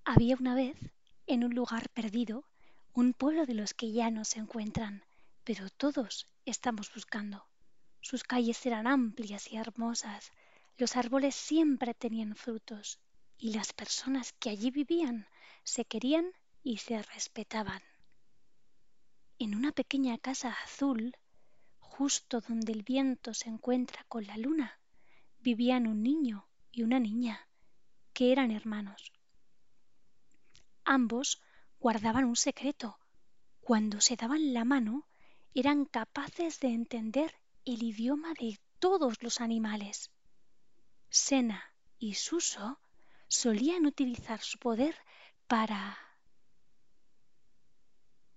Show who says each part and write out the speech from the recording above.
Speaker 1: Había una vez, en un lugar perdido, un pueblo de los que ya no se encuentran, pero todos estamos buscando. Sus calles eran amplias y hermosas, los árboles siempre tenían frutos y las personas que allí vivían se querían y se respetaban. En una pequeña casa azul, justo donde el viento se encuentra con la luna, vivían un niño y una niña, que eran hermanos. Ambos guardaban un secreto. Cuando se daban la mano, eran capaces de entender el idioma de todos los animales. Sena y Suso solían utilizar su poder para